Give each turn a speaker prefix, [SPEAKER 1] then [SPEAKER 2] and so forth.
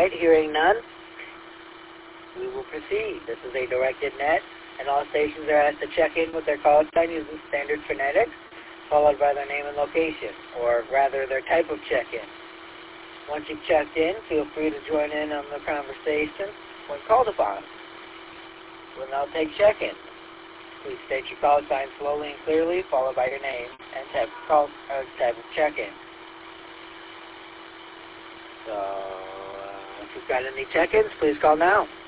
[SPEAKER 1] right, hearing none, we will proceed. This is a directed net, and all stations are asked to check in with their call sign using standard phonetics, followed by their name and location, or rather their type of check-in. Once you've checked in, feel free to join in on the conversation when called upon. We'll now take check-in. Please state your call sign slowly and clearly, followed by your name and type of check-in. So, if you've got any check-ins, please call now.